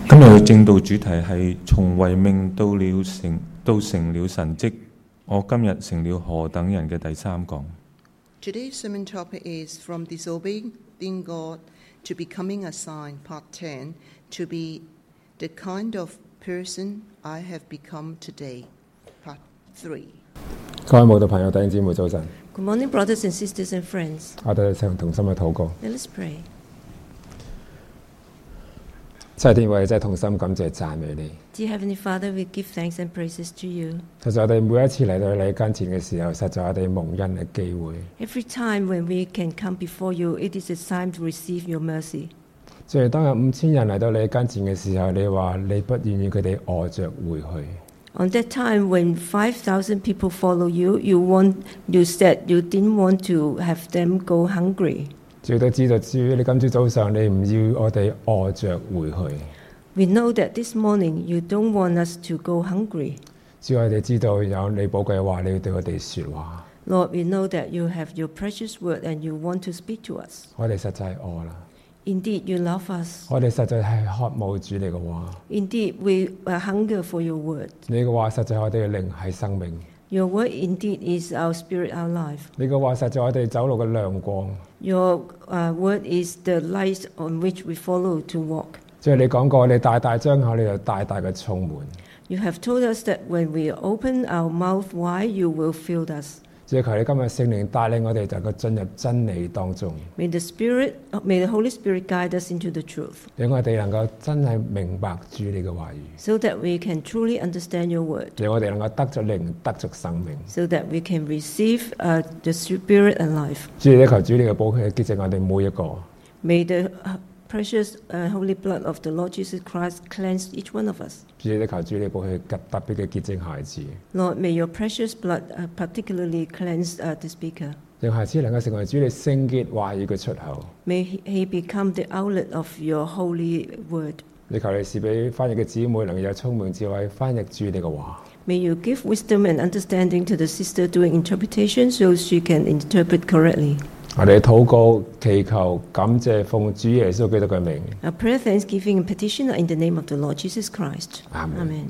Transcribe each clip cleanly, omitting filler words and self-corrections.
今日嘅正道主題係從違命到成了神蹟，我今日成了何等人嘅第三講。 Today's sermon topic is From Disobeying God to Becoming a Sign, Part 10, to be the kind of person I have become today, Part 3. 各位慕道朋友、弟兄姊妹，早晨！ Good morning, brothers and sisters and friends. 我哋一齊同心去禱告。 Now let's pray. 真係天父，我哋真係同心感謝讚美你。 Dear Heavenly Father, we give thanks and praises to you. 實在我哋每一次嚟到你跟前嘅時候，實在我哋蒙恩嘅機會。 Every time when we can come before you, it is a time to receive your mercy. 就係當有5000人嚟到你跟前嘅時候，你話你不願意佢哋餓着回去。 On that time when 5,000 people follow you, you said you didn't want to have them go hungry. 主都知道，主你今朝早上你唔要我哋餓着回去。 We know that this morning you don't want us to go hungry. 主我哋知道有你寶貴嘅話，你要對我哋說話。 Lord, we know that you have your precious word and you want to speak to us. 我哋實在係餓啦， Indeed, you love us. 我哋實在係渴慕主你嘅話。 Indeed, we hunger for your word. 你嘅話實在係我哋嘅靈係生命。 Your word indeed is our spirit, our life. 你嘅話實在係我哋走路嘅亮光。 Your word is the light on which we follow to walk. 即係你講過，你大大張口，你就大大嘅充滿。 You have told us that when we open our mouth wide, you will fill us. 即係求你今日聖靈帶領我哋，就夠進入真理當中， May the Holy Spirit guide us into the truth, 令我哋能夠真係明白主你嘅話語， so that we can truly understand your word, 令我哋能夠得着靈，得着生命。 so that we can receive the Spirit and life. 主你求主你嘅寶血潔淨我哋每一個。 May the precious holy blood of the Lord Jesus Christ cleanse each one of us. 主你求主你寶血特別嘅潔淨孩子， Lord, may your precious blood particularly cleanse the speaker. 讓孩子能夠成為主你聖潔話語嘅出口。 May he become the outlet of your holy word. 你求你賜俾翻譯嘅姊妹能夠有聰明智慧翻譯主你嘅話。 May you give wisdom and understanding to the sister doing interpretation so she can interpret correctly. 我哋禱告、祈求、感謝，奉主耶穌基督嘅名。 Our prayer, thanksgiving, and petition are in the name of the Lord Jesus Christ. Amen.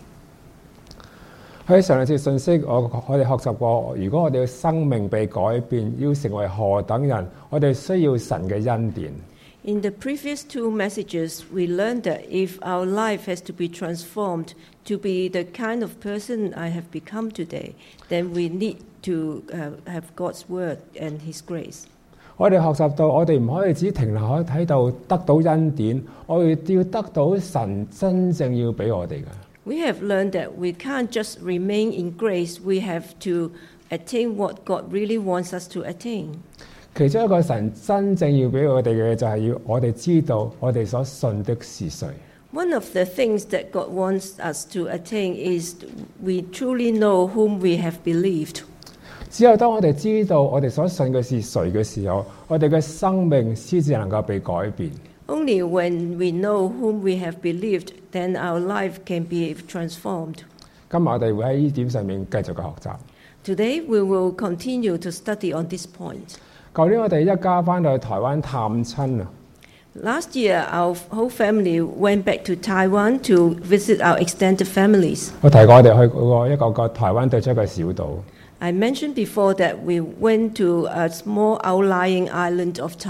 喺上兩次信息，我哋學習過，如果我哋嘅生命被改變，要成為何等人，我哋需要神嘅恩典。 In the previous two messages, we learned that if our life has to be transformed to be the kind of person I have become today, then we need to have God's word and His grace. 我哋學習到，我哋唔可以只停留喺度得到恩典，我哋要得到神真正要俾我哋嘅。 We have learned that we can't just remain in grace, we have to attain what God really wants us to attain. 其中一個神真正要俾我哋嘅就係要我哋知道我哋所信的是誰。 One of the things that God wants us to attain is we truly know whom we have believed. 只有當我哋知道我哋所信嘅是誰嘅時候，我哋嘅生命先至能夠被改變。 Only when we know whom we have believed, then our life can be transformed. 今日我哋會喺呢點上面繼續嘅學習。 Today we will continue to study on this point. 舊年我哋一家翻到去台灣探親啊， Last year, our whole family went back to Taiwan to visit our extended families. 我提過我哋去過一個台灣對出嘅小島。 I mentioned before that we went to a small outlying island of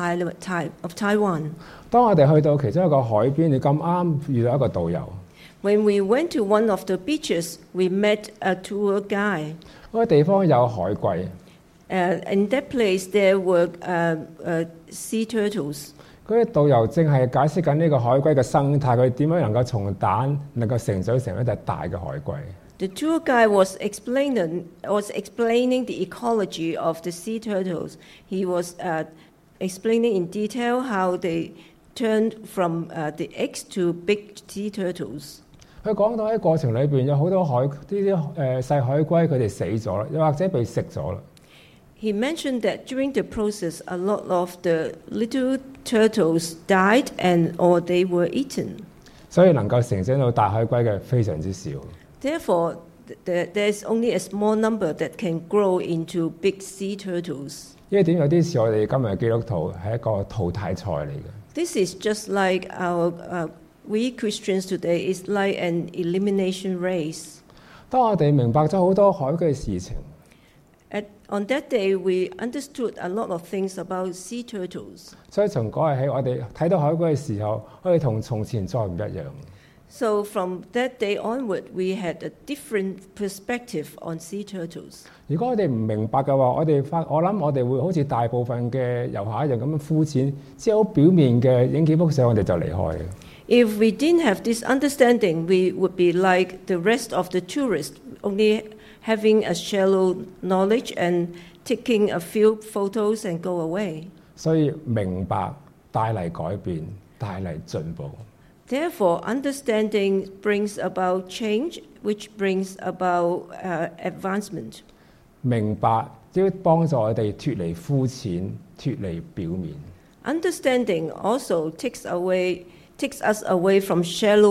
Taiwan. 當我哋去到其中一個海邊，你咁啱遇到一個導遊。 When we went to one of the beaches, we met a tour guide. 嗰個地方有海龜， In that place, there were sea turtles. 嗰啲導遊正係解釋緊呢個海龜嘅生態，佢點樣能夠從蛋能夠成長成一隻大嘅海龜。 The tour guide was explaining the ecology of the sea turtles. He was explaining in detail how they turned from the eggs to big sea turtles. 佢講到喺過程裏邊有好多呢啲細海龜佢哋死咗啦，又或者被食咗啦。 He mentioned that during the process, a lot of the little turtles died or they were eaten. 所以能夠成長到大海龜嘅非常之少。 Therefore, there's only a small number that can grow into big sea turtles. 呢一點有啲似我哋今日嘅基督徒係一個淘汰賽嚟嘅。 This is just like our we Christians today is like an elimination race. 當我哋明白咗好多海嘅事情， On that day, we understood a lot of things about sea turtles. 所以從嗰日起，我哋睇到海龜嘅時候，我哋同從前再唔一樣。 So from that day onward, we had a different perspective on sea turtles. 如果我哋唔明白嘅話，我諗我哋會好似大部分嘅遊客一樣咁樣膚淺，只係好表面嘅影幾幅相，我哋就離開嘅。 If we didn't have this understanding, we would be like the rest of the tourists, only having a shallow knowledge and taking a few photos and go away. 所以明白帶嚟改變，帶嚟進步。 Therefore, understanding brings about change, which brings about advancement. 明白要幫助我哋脱離膚淺，脱離表面。 Understanding also takes us away from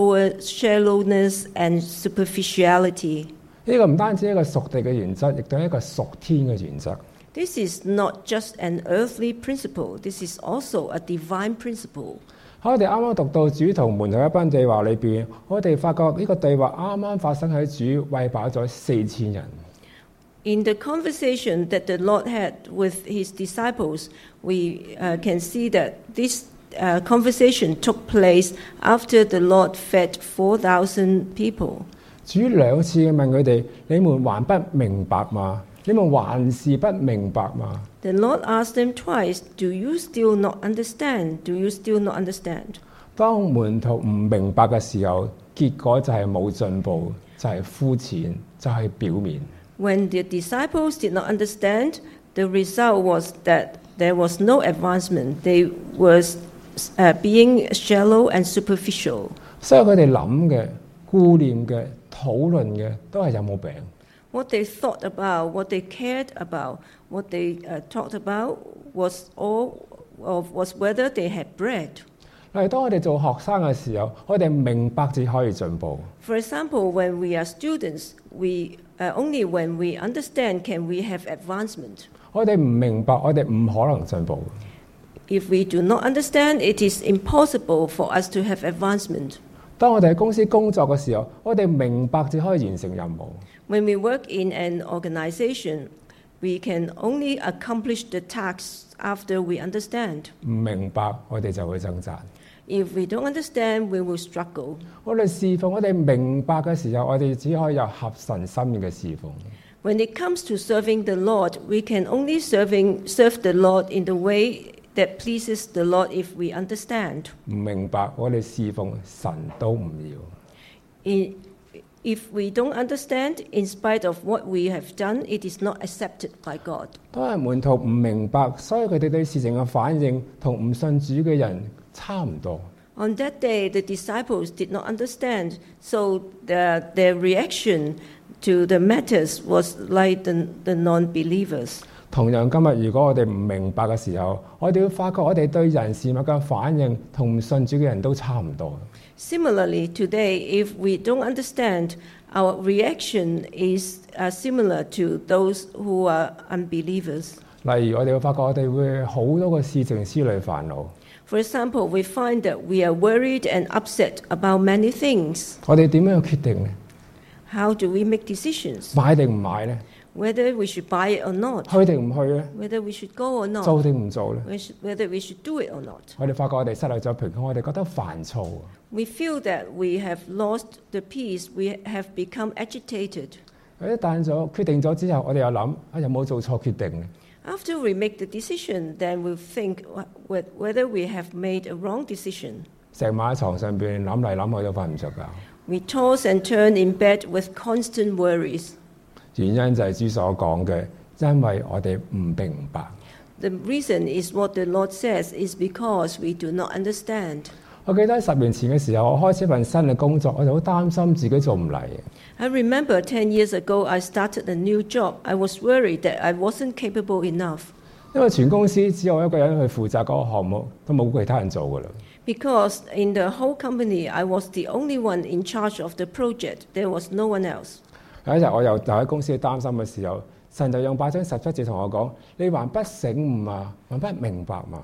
shallowness and superficiality. 呢個唔單止係一個屬地嘅原則，亦都係一個屬天嘅原則。 This is not just an earthly principle, this is also a divine principle. 喺我哋啱啱讀到主同門徒一班對話裏邊，我哋發覺呢個對話啱啱發生喺主餵飽咗4000人。 In the conversation that the Lord had with his disciples, we can see that this conversation took place after the Lord fed 4,000 people. 主兩次問佢哋：你們還不明白嗎？你們還是不明白嗎？ The Lord asked them twice, Do you still not understand? Do you still not understand? 當門徒唔明白嘅時候，結果就係冇進步，就係膚淺，就係表面。 When the disciples did not understand, the result was that there was no advancement. They were being shallow and superficial. 所以佢哋諗嘅、顧念嘅、討論嘅都係有冇病。 What they thought about, what they cared about, what they talked about was whether they had bread. 例如當我哋做學生嘅時候，我哋明白至可以進步。 For example, when we are students, only when we understand can we have advancement. 我哋唔明白，我哋唔可能進步。 If we do not understand, it is impossible for us to have advancement. 當我哋喺公司工作嘅時候，我哋明白至可以完成任務。 When we work in an organization, we can only accomplish the tasks after we understand. 唔明白，我哋就會掙扎。 If we don't understand, we will struggle. 我哋侍奉，我哋明白嘅時候，我哋只可以有合神心意嘅侍奉。 When it comes to serving the Lord, we can only serve the Lord in the way that pleases the Lord if we understand. 唔明白，我哋侍奉神都唔要。 If we don't understand, in spite of what we have done, it is not accepted by God. 當日門徒唔明白，所以佢哋對事情嘅反應同唔信主嘅人差唔多。 On that day, the disciples did not understand, so their reaction to the matters was like the non-believers. 同樣今日，如果我哋唔明白嘅時候，我哋會發覺我哋對人事物嘅反應同唔信主嘅人都差唔多。 Similarly, today, if we don't understand, our reaction is similar to those who are unbelievers. 例如，我哋會發覺我哋會好多個事情思慮煩惱。 For example, we find that we are worried and upset about many things. 我哋點樣去決定呢？ How do we make decisions? 買定唔買呢？ Whether we should buy it or not? 去定唔去呢？ Whether we should go or 做 not? 定唔做呢？ Whether we should do it or not? 我哋發覺我哋失去咗平安，我哋覺得煩躁。 We feel that we have lost the peace. We have become agitated. 一旦決定咗之後，我哋又諗有冇做錯決定呢？ After we make the decision, then we'll think whether we have made a wrong decision. 成晚喺床上邊諗嚟諗去都瞓唔着覺。 We toss and turn in bed with constant worries. 原因就係主所講嘅，因為我哋唔明白。 The reason is what the Lord says is because we do not understand. 我記得10年前嘅時候，我開始一份新嘅工作，我就好擔心自己做唔嚟。 I remember 10 years ago I started a new job. I was worried that I wasn't capable enough. 因為全公司只有我一個人去負責嗰個項目，都冇其他人做㗎啦。 Because in the whole company, I was the only one in charge of the project. There was no one else. 有一日我又喺公司擔心嘅時候，神就用8章17節同我講：你還不醒悟嘛？還不明白嘛？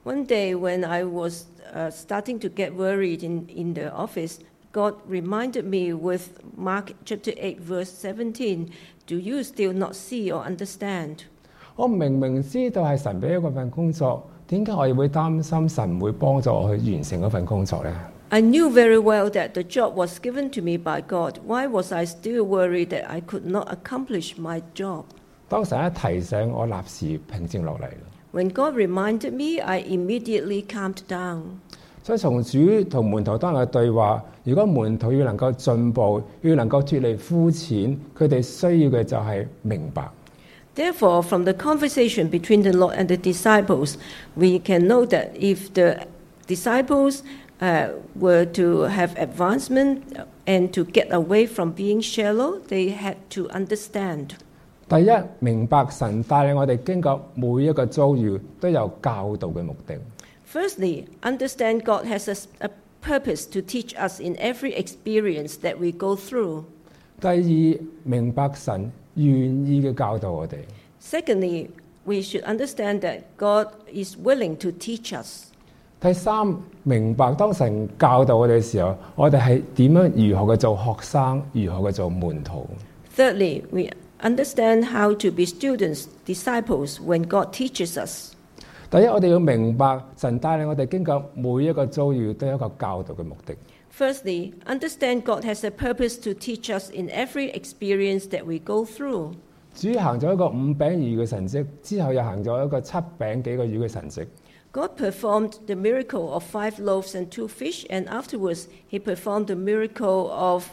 One day when I was starting to get worried in the office, God reminded me with Mark chapter 8 verse 17, "Do you still not see or understand?" 我明明知道係神俾嗰份工作，點解我又會擔心神唔會幫助我去完成嗰份工作呢？ I knew very well that the job was given to me by God. Why was I still worried that I could not accomplish my job? 當神一提醒我，立時平靜落嚟。 When God reminded me, I immediately calmed down. 所以從主同門徒當日嘅對話，如果門徒要能夠進步，要能夠脱離膚淺，佢哋需要嘅就係明白。 Therefore, from the conversation between the Lord and the disciples, we can know that if the disciples were to have advancement and to get away from being shallow, they had to understand. 第一，明白神帶領我哋經過每一個遭遇都有教導嘅目的。 Firstly, understand God has a purpose to teach us in every experience that we go through. 第二，明白神願意嘅教導我哋。 Secondly, we should understand that God is willing to teach us. 第三，明白當神教導我哋嘅時候，我哋係點樣如何嘅做學生，如何嘅做門徒。 Thirdly, we understand how to be students, disciples when God teaches us. 第一，我哋要明白神帶領我哋經過每一個遭遇都有一個教導嘅目的。 Firstly, understand God has a purpose to teach us in every experience that we go through. 主行咗一個5餅2魚嘅神蹟，之後又行咗一個7餅幾個魚嘅神蹟。 God performed the miracle of 5 loaves and 2 fish, and afterwards he performed the miracle of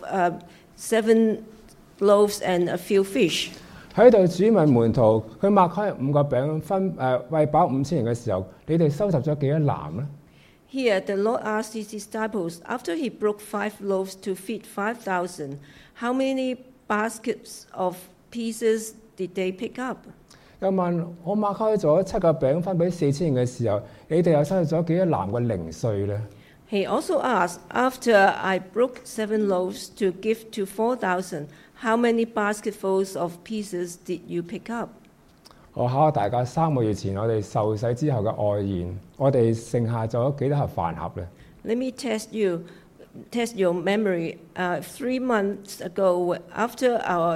7 loaves and a few fish. 喺度主問門徒，佢擘開5個餅餵飽5000人嘅時候，你哋收集咗幾多籃呢？ Here the Lord asked his disciples, after he broke 5 loaves to feed 5,000, how many baskets of pieces did they pick up? 又問我擘開咗7個餅分俾4000人嘅時候，你哋又收集咗幾多籃嘅零碎呢？ He also asked, after I broke 7 loaves to give to 4,000, how many basketfuls of pieces did you pick up? 我考下大家3個月前我哋受洗之後嘅愛宴，我哋剩下咗幾多盒飯盒呢？ Let me test your memory. 3 months ago, after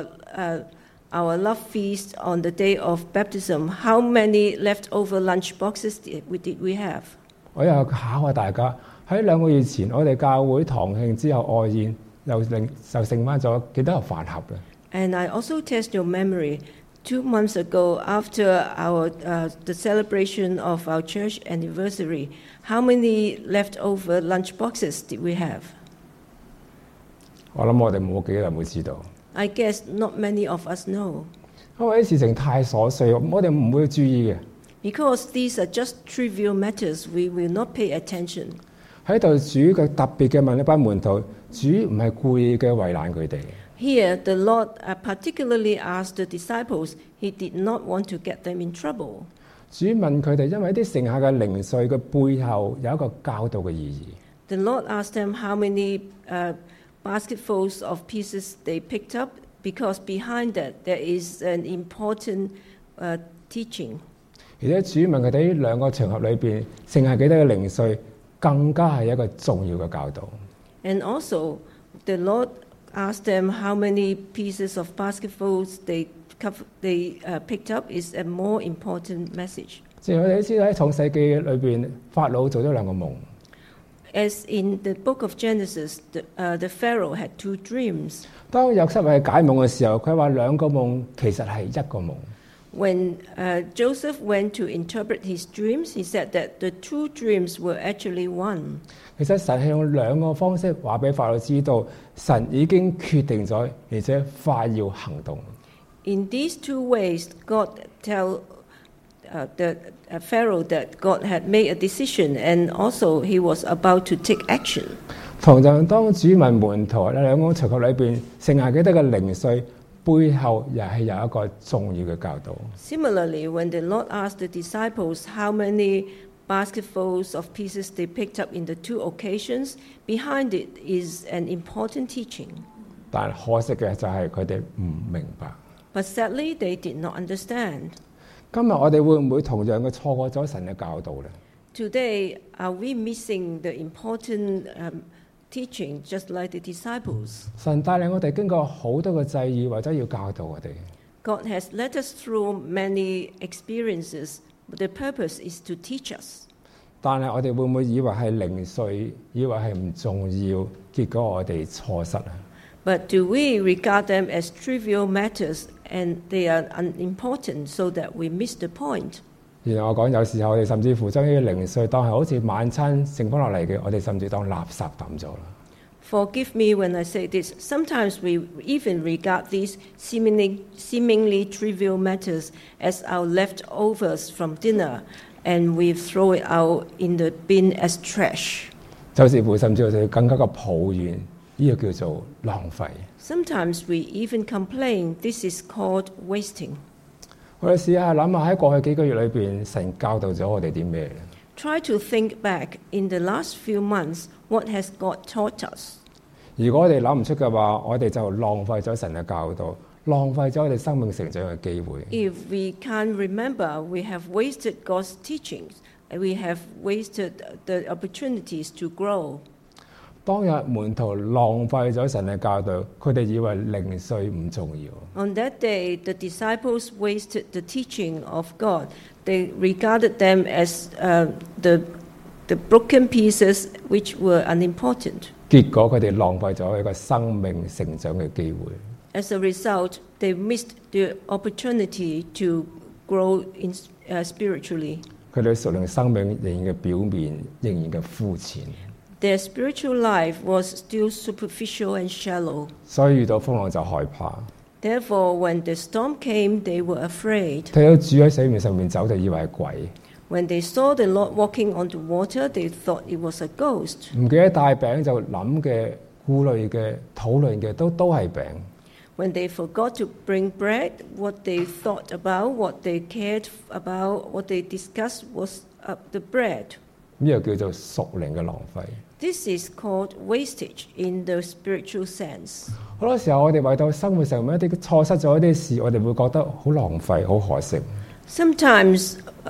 our love feast on the day of baptism, how many leftover lunch boxes did we have? 我又考下大家喺2個月前我哋教會堂慶之後愛宴，就剩翻咗幾多盒飯盒呢？ And I also test your memory. 2 months ago, after the celebration of our church anniversary, how many leftover lunch boxes did we have? 我諗我哋冇幾個人會知道， I guess not many of us know, 因為啲事情太瑣碎，我哋唔會注意嘅。 because these are just trivial matters. We will not pay attention. 喺度主嘅特別嘅問一班門徒，主唔係故意嘅為難佢哋。 Here, the Lord particularly asked the disciples. He did not want to get them in trouble. 主問佢哋，因為啲剩下嘅零碎嘅背後有一個教導嘅意義。 The Lord asked them how many basketfuls of pieces they picked up, because behind that there is an important teaching. 而且主問佢哋呢2個場合裏邊剩下幾多嘅零碎，更加係一個重要嘅教導。 And also, the Lord asked them how many pieces of basketfuls they picked up is a more important message. 正如我哋都知道喺創世記裏邊，法老做咗2個夢。 As in the book of Genesis, the Pharaoh had 2 dreams. 當約瑟去解夢嘅時候，佢話2個夢其實係1個夢。 When Joseph went to interpret his dreams, he said that the 2 dreams were actually one. 其實神係用2個方式話俾法老知道，神已經決定咗，而且快要行動。 In these 2 ways, God tell the Pharaoh that God had made a decision, and also he was about to take action. 同樣，當主問門徒喺2個場合裏邊剩下幾多嘅零碎，背後又係有一個重要嘅教導。 Similarly, when the Lord asked the disciples how many basketfuls of pieces they picked up in the 2 occasions, behind it is an important teaching. 但可惜嘅就係佢哋唔明白。 But sadly, they did not understand. 今日我哋會唔會同樣嘅錯過咗神嘅教導呢？ Today, are we missing the important teaching, just like the disciples? 神帶領我哋經過好多個際遇，為咗要教導我哋。 God has led us through many experiences, but the purpose is to teach us. 但係我哋會唔會以為係零碎，以為係唔重要，結果我哋錯失啊？ But do we regard them as trivial matters and they are unimportant so that we miss the point? 然後我講有時候我哋甚至乎將呢啲零碎當係好似晚餐剩翻落嚟嘅，我哋甚至當垃圾抌咗啦。 Forgive me when I say this. Sometimes we even regard these seemingly trivial matters as our leftovers from dinner, and we throw it out in the bin as trash. 就似乎甚至我哋更加嘅抱怨，呢個叫做浪費。 Sometimes we even complain this is called wasting. 我哋試下諗下喺過去幾個月裏邊，神教導咗我哋啲咩？ Try to think back in the last few months, what has God taught us? 如果我哋諗唔出嘅話，我哋就浪費咗神嘅教導，浪費咗我哋生命成長嘅機會。 If we can't remember, we have wasted God's teachings. We have wasted the opportunities to grow. 當日門徒浪費咗神嘅教導，佢哋以為零碎唔重要。 On that day, the disciples wasted the teaching of God. They regarded them as the broken pieces which were unimportant. 結果佢哋浪費咗一個生命成長嘅機會。 As a result, they missed the opportunity to grow spiritually. 佢哋屬靈生命仍然嘅表面仍然嘅膚淺， Their spiritual life was still superficial and shallow. 所以遇到風浪就害怕。 Therefore, when the storm came, they were afraid. 睇到主喺水面上面走，就以為係鬼。 When they saw the Lord walking on the water, they thought it was a ghost. 唔記得帶餅就諗嘅、顧慮嘅、討論嘅都係餅。 When they forgot to bring bread, what they thought about, what they cared about, what they discussed was the bread. 呢個叫做屬靈嘅浪費。 This is called wastage in the spiritual sense. 好多時候，我哋為到生活上面一啲錯失咗一啲事，我哋會覺得好浪費、好可惜。 Sometimes,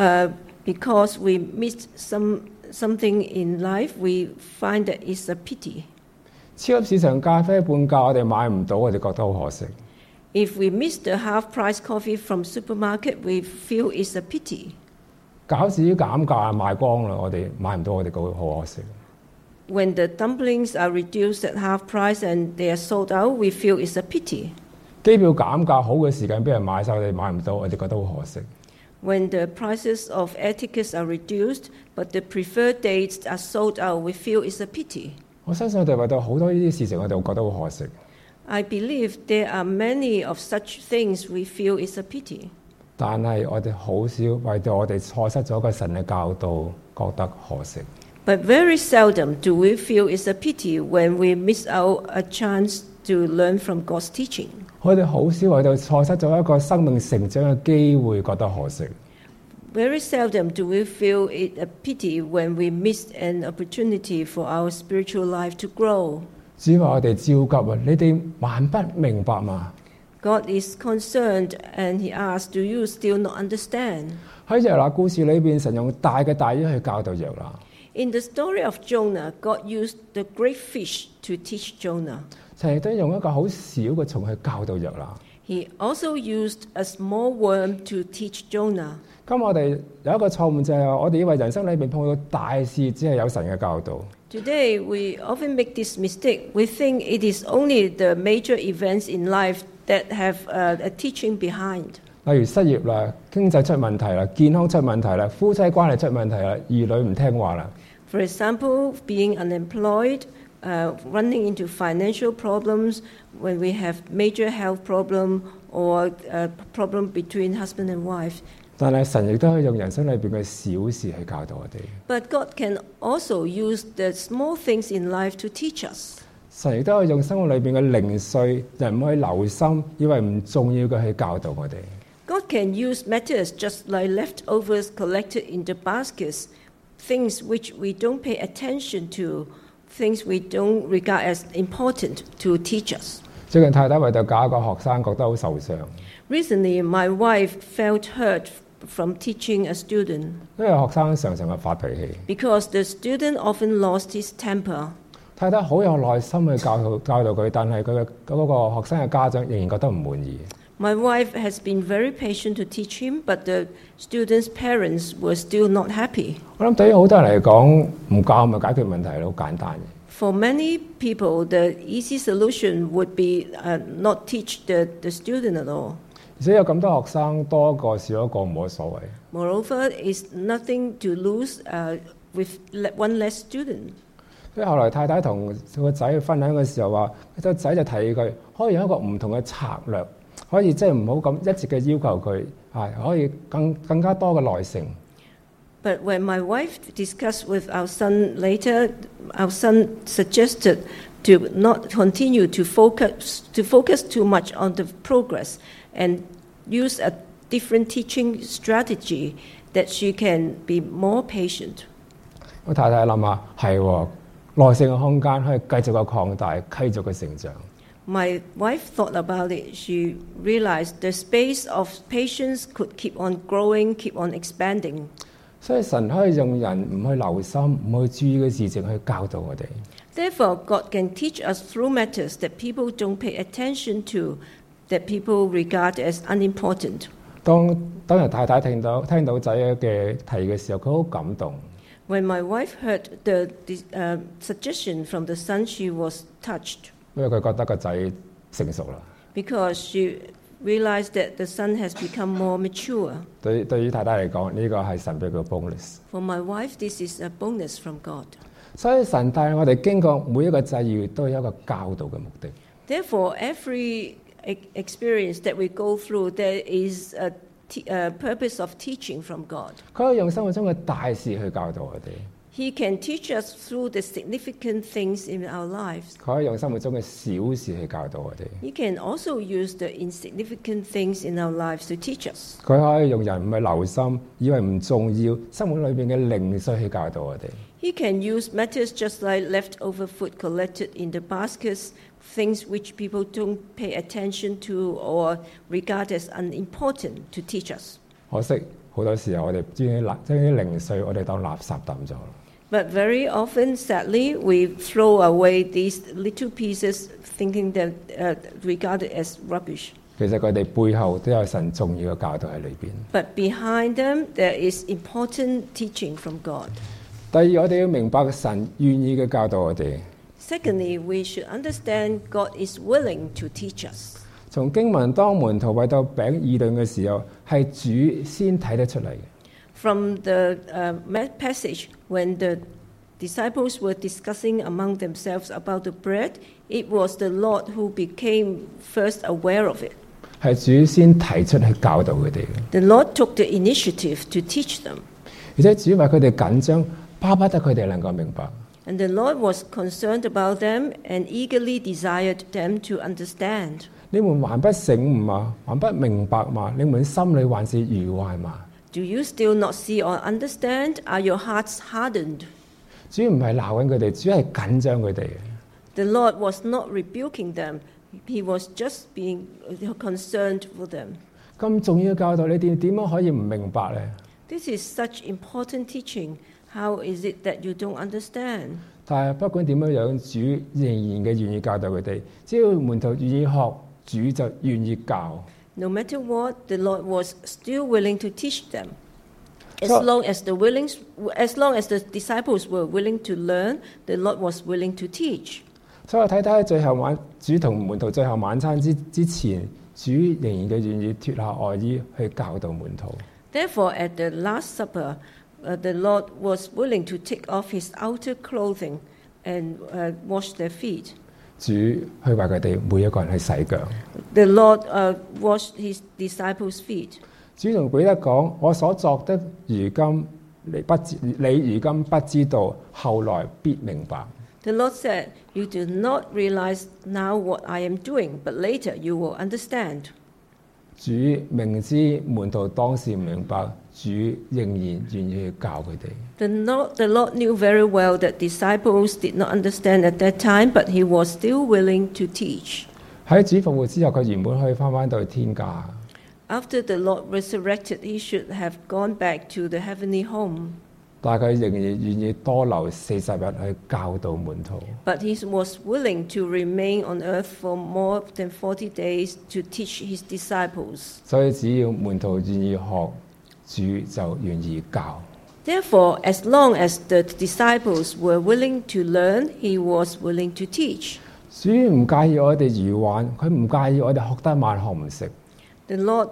because we missed something in life, we find that it's a pity. 超級市場咖啡半價，我哋買唔到，我哋覺得好可惜。 If we miss the half-price coffee from supermarket, we feel it's a pity. 餃子減價賣光啦，我哋買唔到，我哋覺得好可惜。 When the dumplings are reduced at half price and they are sold out, we feel it's a pity. 機票減價好嘅時間俾人買晒，我哋買唔到，我哋覺得好可惜。 When the prices of air tickets are reduced, but the preferred dates are sold out, we feel it's a pity. 我相信我哋為到好多呢啲事情，我哋會覺得好可惜。 I believe there are many of such things we feel it's a pity. 但係我哋好少為到我哋錯失咗個神嘅教導，覺得可惜。 But very seldom do we feel it's a pity when we miss out a chance to learn from God's teaching. 我哋好少為到錯失咗一個生命成長嘅機會，覺得可惜。 Very seldom do we feel it a pity when we missed an opportunity for our spiritual life to grow. 主話我哋焦急啊！你哋還不明白嘛？ God is concerned and he asks, do you still not understand? 喺約拿故事裏邊，神用大嘅大魚去教導約拿。 In the story of Jonah, God used the great fish to teach Jonah. 神亦都用一個好小嘅蟲去教導約拿。 He also used a small worm to teach Jonah. 咁我哋有一個錯誤就係話，我哋以為人生裏邊碰到大事，只係有神嘅教導。 Today, we often make this mistake. We think it is only the major events in life that have a teaching behind. 例如失業啦、經濟出問題啦、健康出問題啦、夫妻關係出問題啦、兒女唔聽話啦。 For example, being unemployed, running into financial problems, when we have major health problem or a problem between husband and wife. 但係神亦都可以用人生裏邊嘅小事去教導我哋。 But God can also use the small things in life to teach us. 神亦都可以用生活裏邊嘅零碎，人唔可以留心，以為唔重要嘅去教導我哋。 God can use matters just like leftovers collected into baskets, things which we don't pay attention to, things we don't regard as important to teach us. 最近太太為到教一個學生覺得好受傷， Recently, my wife felt hurt from teaching a student 因為學生常常係發脾氣。 because the student often lost his temper. 太太好有耐心去教導佢，但係佢嘅嗰個學生嘅家長仍然覺得唔滿意。 My wife has been very patient to teach him, but the student's parents were still not happy. 我諗對於好多人嚟講，唔教咪解決問題好簡單嘅。 For many people, the easy solution would be not teach the student at all. 而且有咁多學生，多一個少一個冇乜所謂。 Moreover, it's nothing to lose with one less student. 所以後來太太同個仔去分享嘅時候話，個仔就提議佢可以有一個唔同嘅策略，可以即係唔好咁一直嘅要求佢，可以更加多嘅耐性。 But when my wife discussed with our son later, our son suggested to not continue to focus too much on the progress and use a different teaching strategy that she can be more patient. 我太太諗下係喎，耐性嘅空間可以繼續嘅擴大，繼續嘅成長。 My wife thought about it. She realized the space of patience could keep on growing, keep on expanding. 所以神可以用人唔去留心、唔去注意嘅事情去教導我哋。 Therefore, God can teach us through matters that people don't pay attention to, that people regard as unimportant. 當日太太聽到仔嘅提議嘅時候，佢好感動。 When my wife heard the suggestion from the son, she was touched 因為佢覺得個仔成熟啦。 because she realized that the son has become more mature. 對於太太嚟講，呢個係神俾佢嘅 bonus。 For my wife, this is a bonus from God. 所以神帶我哋經過每一個際遇，都有一個教導嘅目的。 Therefore, every experience that we go through, there is a purpose of teaching from God. 佢可以用生活中嘅大事去教導我哋， He can teach us through the significant things in our lives. 佢可以用生活中嘅小事去教導我哋， He can also use the insignificant things in our lives to teach us. 佢可以用人唔係留心，以為唔重要，生活裏邊嘅零碎去教導我哋。 He can use matters just like leftover food collected in the baskets, things which people don't pay attention to or regard as unimportant to teach us. 可惜好多時候我哋將啲零碎我哋當垃圾抌咗。 But very often, sadly, we throw away these little pieces thinking that regarded as rubbish. 其實佢哋背後都有神重要嘅教導喺裏邊。 But behind them, there is important teaching from God. 第二，我哋要明白神願意嘅教導我哋。 Secondly, we should understand God is willing to teach us. 從經文當門徒為到餅議論嘅時候，係主先睇得出嚟嘅。 From the passage, when the disciples were discussing among themselves about the bread, it was the Lord who became first aware of it. 係主先提出去教導佢哋嘅， The Lord took the initiative to teach them. 而且主為佢哋緊張，巴不得佢哋能夠明白。 And the Lord was concerned about them and eagerly desired them to understand. 你們還不醒悟嗎？還不明白嗎？你們心裏還是愚壞嗎？ Do you still not see or understand? Are your hearts hardened? 主唔係鬧緊佢哋，主係緊張佢哋嘅。 The Lord was not rebuking them. He was just being concerned for them. 咁重要嘅教導，你點樣可以唔明白呢？ This is such important teaching. How is it that you don't understand? 但係不管點樣樣，主仍然嘅願意教導佢哋。只要門徒願意學，主就願意教。 No matter what, the Lord was still willing to teach them. As So- long as the disciples were willing to learn, the Lord was willing to teach. 所以我睇睇最後主同門徒最後晚餐之前，主仍然嘅願意脱下外衣去教導門徒。 Therefore, at the Last Supper, the Lord was willing to take off his outer clothing and wash their feet. 主去為佢哋每一個人去洗腳。 The Lord washed his disciples' feet. 主同彼得講：我所作的，如今你如今不知道，後來必明白。 The Lord said, "You do not realize now what I am doing, but later you will understand." 主明知門徒當時唔明白，主仍然願意去教佢哋。 The Lord knew very well that disciples did not understand at that time, but he was still willing to teach. 喺主復活之後，佢原本可以翻到去天家， After the Lord resurrected, he should have gone back to the heavenly home. 但係佢仍然願意多留40日去教導門徒。 But he was willing to remain on earth for more than 40 days to teach his disciples. 所以只要門徒願意學，主就願意教。 Therefore, as long as the disciples were willing to learn, he was willing to teach. 主唔介意我哋愚頑，佢唔介意我哋學得慢學唔識。 The Lord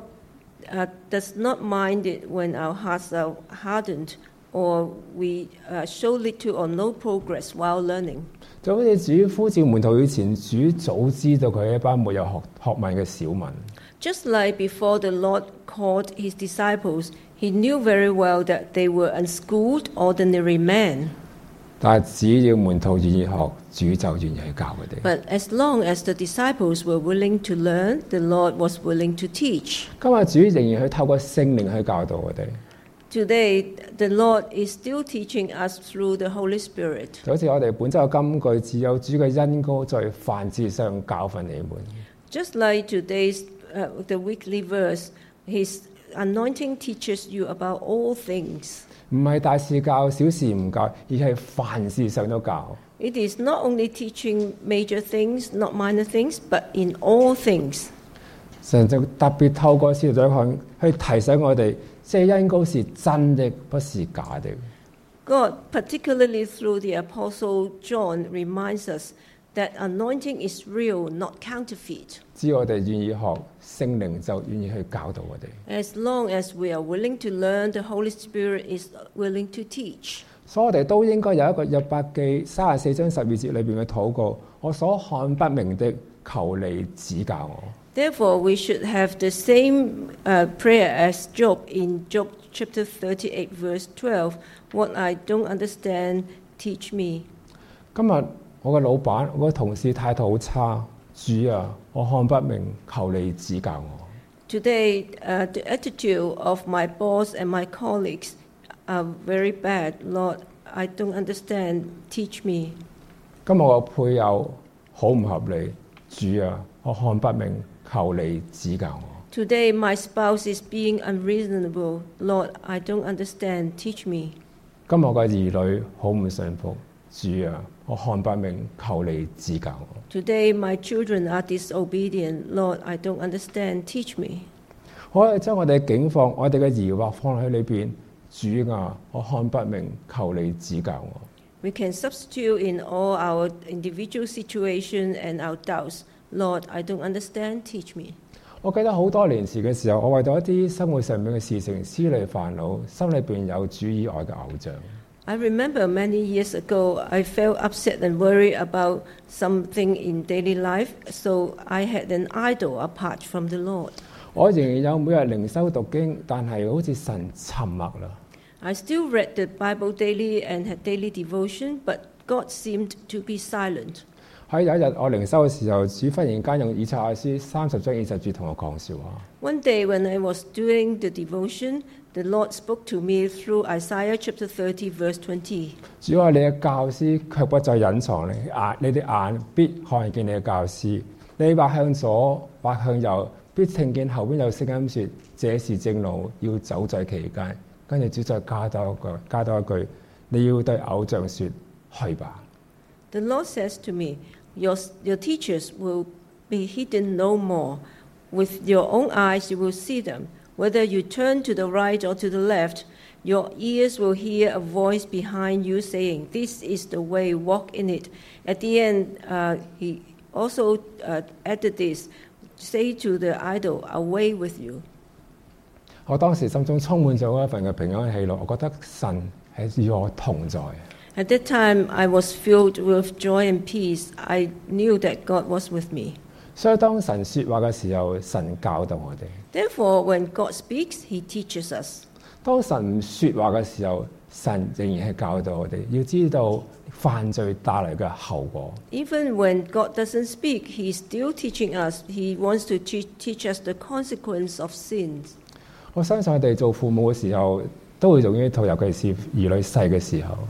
does not mind it when our hearts are hardened or we show little or no progress while learning. 就好似主呼召門徒以前，主早知道佢係一班沒有學問嘅小民。 Just like before the Lord called his disciples, he knew very well that they were unschooled, ordinary men. 但係只要門徒願意學，主就願意去教佢哋。 But as long as the disciples were willing to learn, the Lord was willing to teach. 今日主仍然去透過聖靈去教導我哋。 Today, the Lord is still teaching us through the Holy Spirit. 就好似我哋本週嘅金句，只有主嘅恩膏在凡事上教訓你們。 Just like today's the weekly verse, his anointing teaches you about all things. 唔係大事教，小事唔教，而係凡事上都教。 It is not only teaching major things, not minor things, but in all things. 神就特別透過使徒約翰去提醒我哋，這恩膏是真的，不是假的。 God, particularly through the Apostle John, reminds us that anointing is real, not counterfeit. 只要我哋願意學，聖靈就願意去教導我哋。 As long as we are willing to learn, the Holy Spirit is willing to teach. 所以我哋都應該有一個約伯記34章12節裏邊嘅禱告：我所看不明的，求你指教我。 Therefore, we should have the same prayer as Job in Job chapter 38, verse 12. What I don't understand, teach me. 今日我嘅老闆、我嘅同事態度好差，主啊，我看不明，求你指教我。 Today, the attitude of my boss and my colleagues are very bad. Lord, I don't understand, teach me. 今日我嘅配偶好唔合理，主啊，我看不明，求你指教我。 Today, my spouse is being unreasonable. Lord, I don't understand, teach me. 今日我嘅兒女好唔順服，主啊，我看不明，求你指教我。 Today, my children are disobedient. Lord, I don't understand, teach me. 可以將我哋嘅境況、我哋嘅疑惑放喺裏邊，主啊，我看不明，求你指教我。 We can substitute in all our individual situation and our doubts. Lord, I don't understand, teach me. 我記得好多年前嘅時候，我為到一啲生活上面嘅事情思慮煩惱，心裏邊有主以外嘅偶像。 I remember many years ago, I felt upset and worried about something in daily life, so I had an idol apart from the Lord. 我仍然有每日靈修讀經，但係好似神沉默啦。 I still read the Bible daily and had daily devotion, but God seemed to be silent. 喺有一日我靈修嘅時候，主忽然間用以賽亞書30章20節同我講笑話。 One day when I was doing the devotion, the Lord spoke to me through Isaiah chapter 30, verse 20. 主話：你嘅教師卻不再隱藏，你的眼必看見你嘅教師。你或向左，或向右，必聽見後邊有聲音說：這是正路，要走在其間。跟住主再加多一句：你要對偶像說：去吧。 The Lord says to me, your teachers will be hidden no more. With your own eyes you will see them. Whether you turn to the right or to the left, your ears will hear a voice behind you saying, this is the way, walk in it. At the end, he also added this, say to the idol, away with you. 我當時心中充滿咗一份嘅平安喜樂，我覺得神係與我同在。 At that time, I was filled with joy and peace. I knew that God was with me. 所以當神說話嘅時候，神教導我哋； Therefore, when God speaks, he teaches us. 當神唔說話嘅時候，神仍然係教導我哋，要知道犯罪帶來嘅後果。 Even when God doesn't speak, he's still teaching us. He wants to teach us the consequence of sins. 我相信我哋做父母嘅時候，都會用呢套，尤其是兒女細嘅時候。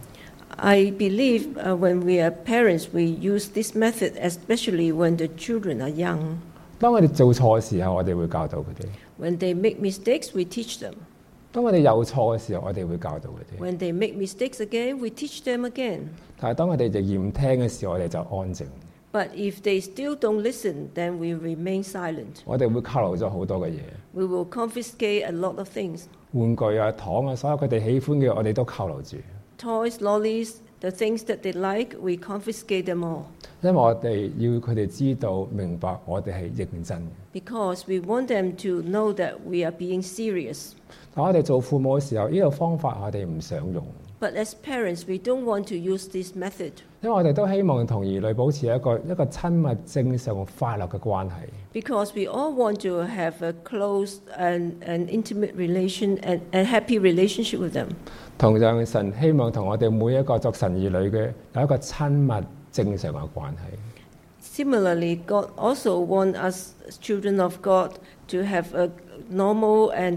I believe when we are parents, we use this method, especially when the children are young. 當我哋做錯嘅時候，我哋會教導佢哋； When they make mistakes, we teach them. 當我哋有錯嘅時候，我哋會教導佢哋。 When they make mistakes again, we teach them again. 但係當我哋仍然唔聽嘅時候，我哋就安靜。 But if they still don't listen, then we remain silent. 我哋會扣留咗好多嘅嘢， We will confiscate a lot of things. 玩具啊、糖啊，所有佢哋喜歡嘅，我哋都扣留住。 Toys, lollies, the things that they like, we confiscate them all. 因為我哋要佢哋知道、明白，我哋係認真嘅。 Because we want them to know that we are being serious. 但我哋做父母嘅時候，呢個方法我哋唔想用， But as parents, we don't want to use this method. 因為我哋都希望同兒女保持一個親密、正常、快樂嘅關係。 Because we all want to have a close and intimate relation and a happy relationship with them. 同樣，神希望同我哋每一個作神兒女嘅有一個親密、正常嘅關係。 Similarly, God also wants us, children of God, to have a normal and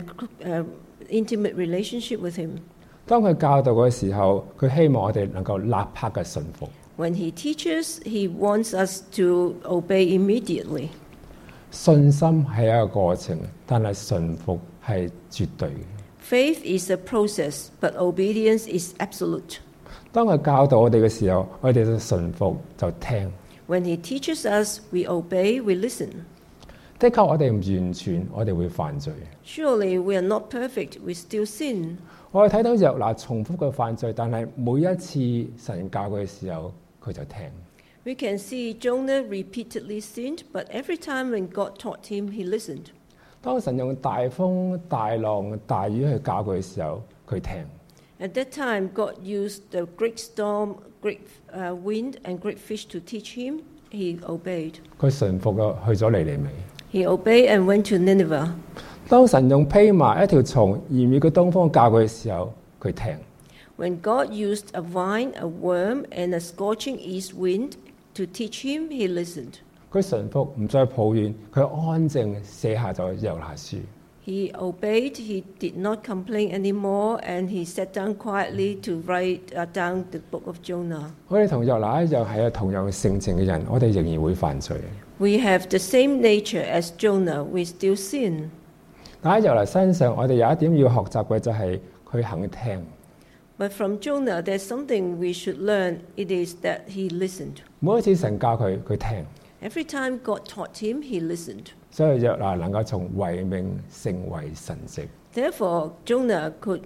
intimate relationship with Him. 當佢教導嘅時候，佢希望我哋能夠立刻嘅順服。 When He teaches, He wants us to obey immediately. 信心係一個過程，但係順服係絕對嘅。 Faith is a process, but obedience is absolute. 當佢教導我哋嘅時候，我哋就順服就聽。 When He teaches us, we obey, we listen. 的確，我哋唔完全，我哋會犯罪。 Surely we are not perfect, we still sin. 我哋睇到約拿重複嘅犯罪，但係每一次神教佢嘅時候，佢就聽。 We can see Jonah repeatedly sinned, but every time when God taught him, he listened. 當神用大風、大浪、大雨去教佢嘅時候，佢聽。 At that time, God used the great storm, great wind, and great fish to teach him. He obeyed. 佢順服咗去咗尼尼微。 He obeyed and went to Nineveh. 當神用披麻一條蟲炎熱嘅東風教佢嘅時候，佢聽。 When God used a vine, a worm, and a scorching east wind to teach him, he listened. 佢順服，唔再抱怨，佢安靜寫下咗約拿書。 He obeyed, he did not complain anymore, and he sat down quietly to write down the book of Jonah. 我哋同約拿一樣係同樣性情嘅人，我哋仍然會犯罪。 We have the same nature as Jonah, we still sin. 但喺約拿身上，我哋有一點要學習嘅就係佢肯聽。 But from Jonah, there's something we should learn. It is that he listened. 每一次神教佢，佢聽。 Every time God taught him, he listened. 所以約拿能夠從違命成為神蹟。 Therefore, Jonah could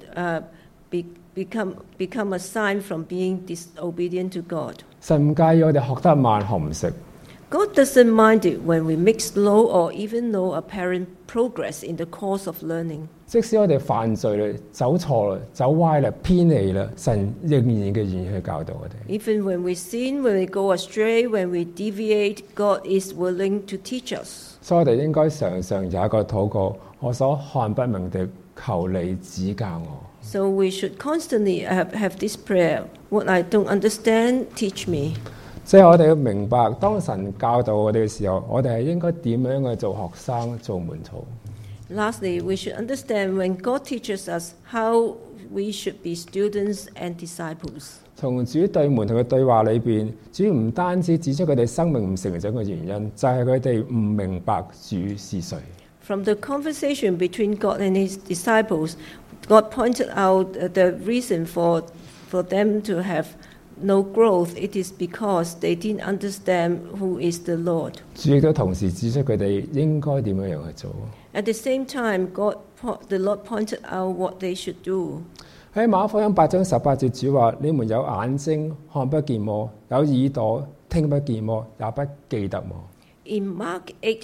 become a sign from being disobedient to God. 神唔介意我哋學得慢學唔識， God doesn't mind it when we make slow or even no apparent progress in the course of learning. 即使我哋犯罪啦、走錯啦、走歪啦、偏離啦，神仍然嘅願意去教導我哋。 Even when we sin, when we go astray, when we deviate, God is willing to teach us. 所以我哋應該常常有一個禱告：我所看不明的，求你指教我。 So we should constantly have this prayer. What I don't understand, teach me. 即係我哋要明白，當神教導我哋嘅時候，我哋係應該點樣去做學生、做門徒。 Lastly, we should understand when God teaches us how we should be students and disciples. 從主對門徒嘅對話裏邊，主唔單止指出佢哋生命唔成長嘅原因，就係佢哋唔明白主是誰。 From the conversation between God and his disciples, God pointed out the reason for them to have no growth. It is because they didn't understand who is the Lord. 主亦都同時指出佢哋應該點樣去做。 At the same time, the Lord pointed out what they should do. 喺馬可福音8章18節，主話：你們有眼睛看不見麼？有耳朵聽不見麼？也不記得麼？ In Mark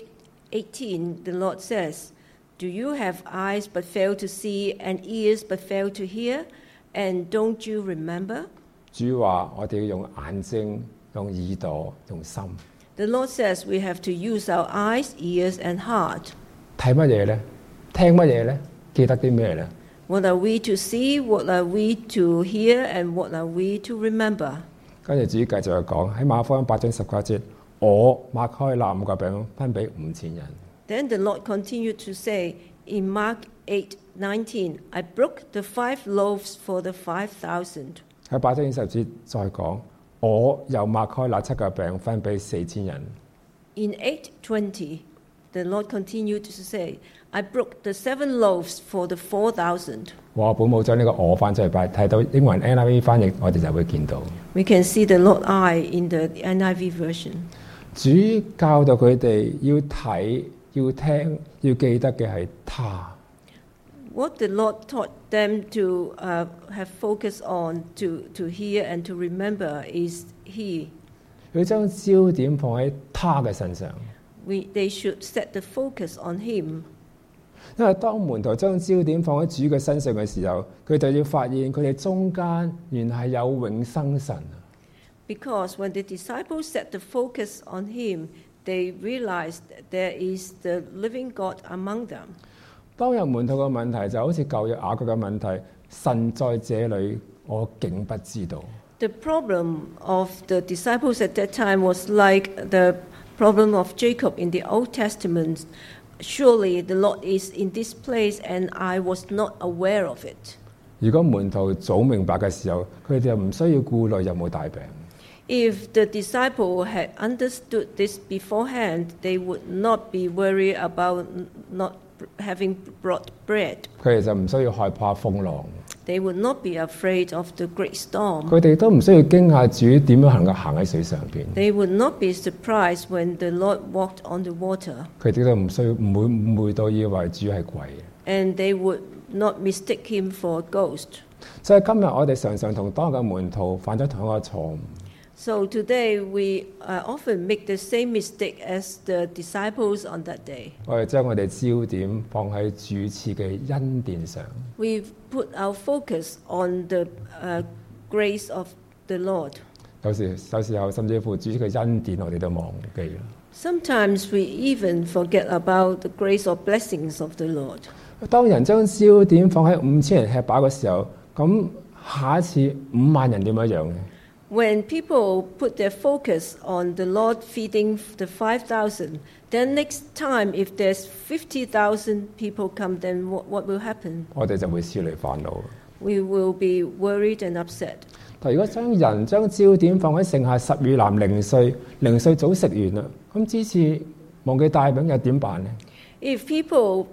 8:18, the Lord says, "Do you have eyes but fail to see, and ears but fail to hear? And don't you remember?" 主話：我哋要用眼睛、用耳朵、用心。 The Lord says we have to use our eyes, ears, and heart. 睇乜嘢呢？聽乜嘢呢？記得啲咩呢？ What are we to see? What are we to hear? And what are we to remember? 跟住主繼續去講喺馬可福音8章19節，我擘開那5個餅分俾5000人。 Then the Lord continued to say, in Mark 8:19, I broke the 5 loaves for the 5,000. 喺8章20節再講，我又擘開那7個餅分俾4000人。 In 8:20, the Lord continued to say, I broke the 7 loaves for the 4,000. 我本冇將呢個我翻出嚟擺，睇到英文 NIV 翻譯，我哋就會見到 We can see the Lord I in the NIV version. 主教導佢哋要睇、要聽、要記得嘅係他。 What the Lord taught them to have focus on, to hear and to remember is He. 佢將焦點放喺他嘅身上， They should set the focus on Him. 因為當門徒將焦點放喺主嘅身上嘅時候，佢就要發現佢哋中間原來係有永生神。 Because when the disciples set the focus on Him, they realized that there is the living God among them. 當日門徒嘅問題就好似舊約雅各嘅問題，神在這裏，我竟不知道。 The problem of the disciples at that time was like the problem of Jacob in the Old Testament. Surely the Lord is in this place and I was not aware of it. 如果門徒早明白嘅時候，佢哋就唔需要顧慮有冇大病。 If the disciple had understood this beforehand, they would not be worried about not having brought bread. 佢哋就唔需要害怕風浪， They would not be afraid of the great storm. 佢哋都唔需要驚訝主點樣能夠行喺水上邊。 They would not be surprised when the Lord walked on the water. 佢哋都唔會誤會到以為主係鬼。 And they would not mistake him for a ghost. 所以今日我哋常常同當日嘅門徒犯咗同一個錯誤。 So today we often make the same mistake as the disciples on that day. 我哋將我哋焦點放喺主賜嘅恩典上。 We put our focus on the grace of the Lord. 有時候甚至乎主嘅恩典我哋都忘記啦。 Sometimes we even forget about the grace or blessings of the Lord. 當人將焦點放喺5000人吃飽嘅時候，咁下一次5萬人點樣樣呢？ When people put their focus on the Lord feeding the 5,000, then next time if there's 50,000 people come, then what will happen? 我哋就會思慮煩惱。 We will be worried and upset. 但如果將焦點放喺剩下10乳男零碎早食完啦，咁之次忘記帶餅又點辦呢？ If people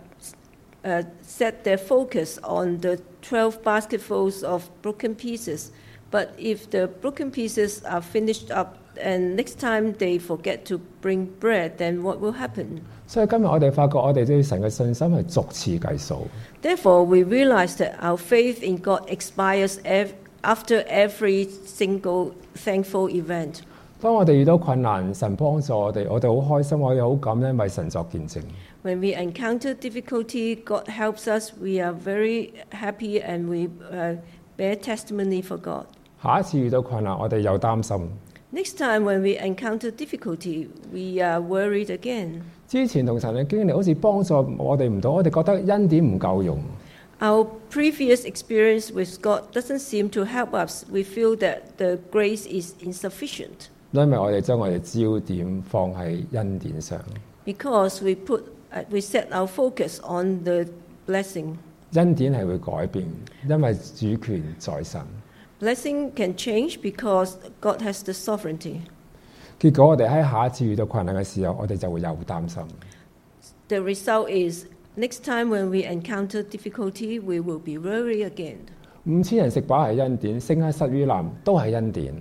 set their focus on the 12 basketfuls of broken pieces, but if the broken pieces are finished up and next time they forget to bring bread, then what will happen? 所以今日我哋發覺我哋對神嘅信心係逐次計數。 Therefore, we realize that our faith in God expires after every single thankful event. 當我哋遇到困難，神幫助我哋好開心，我哋好感恩為神作見證。 When we encounter difficulty, God helps us. We are very happy and we bear testimony for God. 下一次遇到困難，我哋又擔心。 Next time when we encounter difficulty, we are worried again. 之前同神嘅經歷好似幫助我哋唔到，我哋覺得恩典唔夠用。 Our previous experience with God doesn't seem to help us. We feel that the grace is insufficient 因為我哋將我哋焦點放喺恩典上。 because we set our focus on the blessing. 恩典係會改變，因為主權在神。 Blessing can change because God has the sovereignty. 結果我哋喺下一次遇到困難嘅時候，我哋就會又擔心。 The result is next time when we encounter difficulty, we will be worried again. 5000人食飽係恩典，剩下10乳男都係恩典。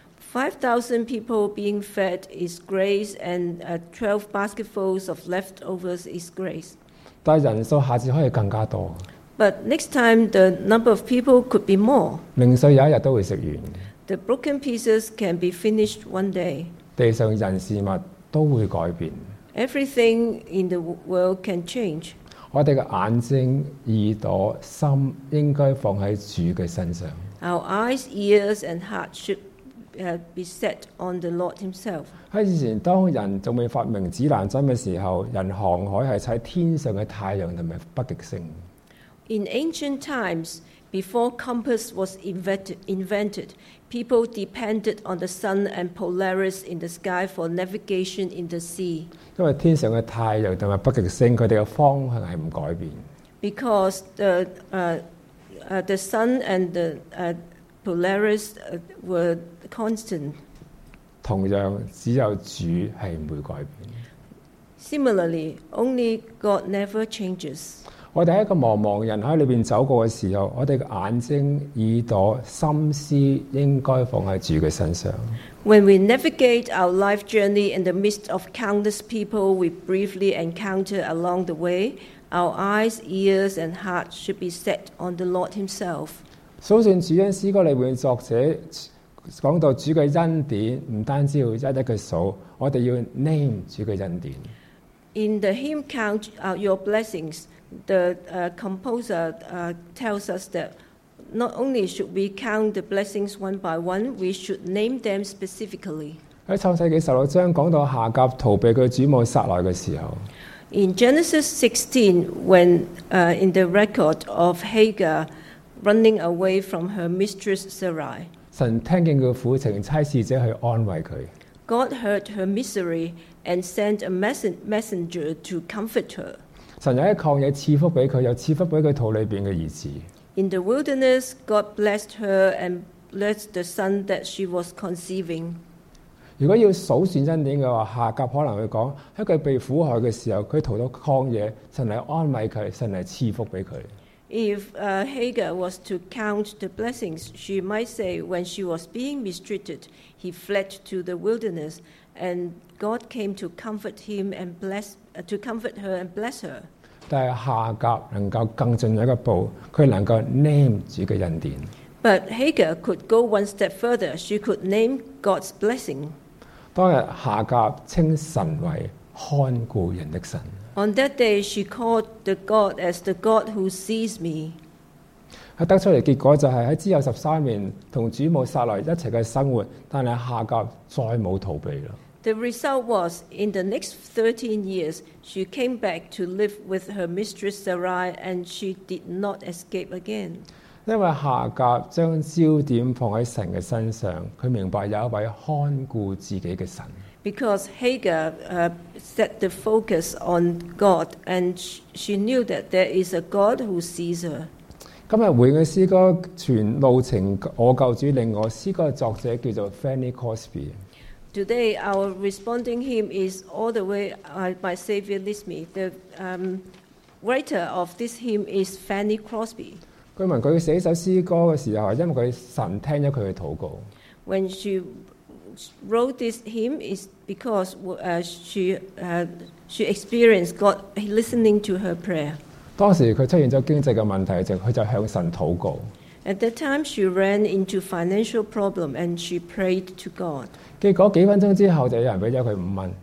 5,000 people being fed is grace, and 12 basketfuls of leftovers is grace. 但係人數下次可以更加多。 But next time, the number of people could be more. 零碎有一日都會食完， The broken pieces can be finished one day. 地上人事物都會改變。 Everything in the world can change. 我哋嘅眼睛、耳朵、心應該放喺主嘅身上。 Our eyes, ears, and heart should be set on the Lord Himself. 喺以前，當人仲未發明指南針嘅時候，人航海係睇天上嘅太陽同埋北極星。 In ancient times, before compass was invented, people depended on the sun and Polaris in the sky for navigation in the sea. 因為天上嘅太陽同埋北極星，佢哋嘅方向係唔改變。 Because the sun and the Polaris were constant. 同樣，只有主係唔會改變。 Similarly, only God never changes. 我哋喺一個茫茫人海裏邊走過嘅時候，我哋嘅眼睛、耳朵、心思應該放喺主嘅身上。 When we navigate our life journey in the midst of countless people we briefly encounter along the way, our eyes, ears, and heart should be set on the Lord Himself. 數算主恩詩歌裏邊作者講到主嘅恩典，唔單止要一一嘅數，我哋要 name 主嘅恩典。 In the hymn Count Out Your Blessings, the composer tells us that not only should we count the blessings one by one, we should name them specifically. 喺創世記16章講到夏甲逃避佢主母撒萊嘅時候， In Genesis 16, when in the record of Hagar running away from her mistress Sarai, 神聽見佢嘅苦情，差使者去安慰佢。 God heard her misery and sent a messenger to comfort her. 神又喺曠野賜福俾佢，又賜福俾佢肚裏邊嘅兒子。 In the wilderness, God blessed her and blessed the son that she was conceiving. 如果要數算恩典嘅話，夏甲可能會講喺佢被苦害嘅時候，佢逃到曠野，神嚟安慰佢，神嚟賜福俾佢。 If Hagar was to count the blessings, she might say when she was being mistreated, he fled to the wilderness, and God came to comfort him and to comfort her and bless her. 但係夏甲能夠更進一步，佢能夠 name 主嘅恩典。 But Hagar could go one step further. She could name God's blessing. 當日夏甲稱神為看顧人的神。 On that day, she called the God as the God who sees me. 佢得出嚟結果就係喺之後13年同主母撒萊一齊嘅生活，但係夏甲再冇逃避啦。 The result was, in the next 13 years, she came back to live with her mistress Sarai, and she did not escape again. 因為夏甲將焦點放喺神嘅身上，佢明白有一位看顧自己嘅神。 Because Hagar set the focus on God, and she knew that there is a God who sees her. 今日回應嘅詩歌全路程我救主領我，詩歌嘅作者叫做 Fanny Crosby。 Today, our responding hymn is All the Way My Savior Leads Me. The writer of this hymn is Fanny Crosby. 據聞佢寫首詩歌嘅時候，係因為佢神聽咗佢嘅禱告。 When she wrote this hymn, is because she experienced God listening to her prayer. 當時佢出現咗經濟嘅問題，佢就向神禱告。 At that time, she ran into financial problem and she prayed to God. 結果幾分鐘之後，就有人俾咗佢5蚊。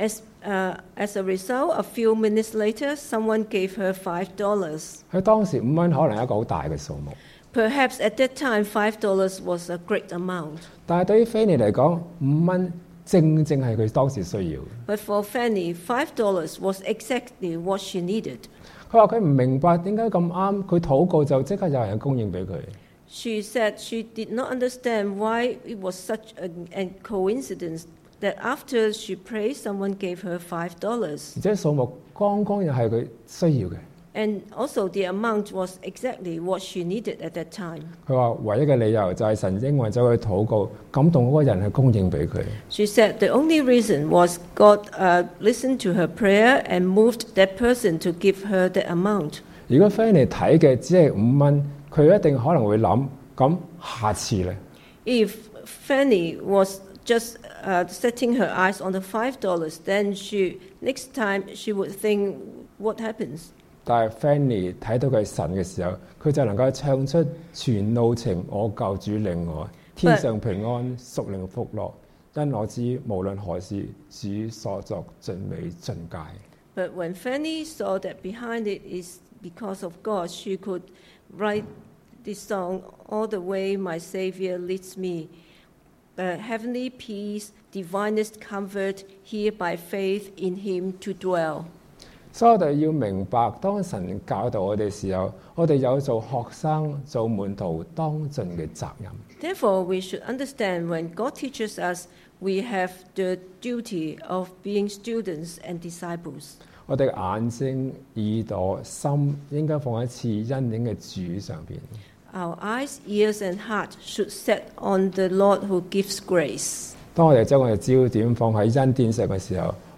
As a result, a few minutes later, someone gave her $5. 喺當時5蚊可能係一個好大嘅數目， Perhaps at that time, $5 was a great amount. 但係對於 Fanny 嚟講，5蚊正正係佢當時需要。 But for Fanny, $5 was exactly what she needed. 佢話佢唔明白點解咁啱，佢禱告就即刻有人供應俾佢。 She said she did not understand why it was such a coincidence that after she prayed, someone gave her $5. 而且數目剛剛又係佢需要嘅。 And also the amount was exactly what she needed at that time. 佢話唯一嘅理由就係神應允咗佢禱告，感動嗰個人去供應俾佢。 She said the only reason was God listened to her prayer and moved that person to give her the amount. 如果 Fanny 睇嘅只係5蚊，佢一定可能會諗，咁下次咧？ If Fanny was just setting her eyes on the $5, then next time she would think, what happens? 但係 Fanny 睇到佢係神嘅時候，佢就能夠唱出全路程我救主領我，天上平安，屬靈福樂，因我知無論何事，主所作盡美盡佳。 But when Fanny saw that behind it is because of God, she could write this song, All the Way My Savior Leads Me. Heavenly peace, divinest comfort, here by faith in Him to dwell. 所以我哋要明白，當神教導我哋時候，我哋有做學生、做門徒當盡嘅責任。 Therefore, we should understand when God teaches us, we have the duty of being students and disciples. 我哋眼睛、耳朵、心應該放喺賜恩典嘅主上邊。 Our eyes, ears, and heart should set on the Lord who gives grace. 當我哋將我哋焦點放喺恩典上嘅時候，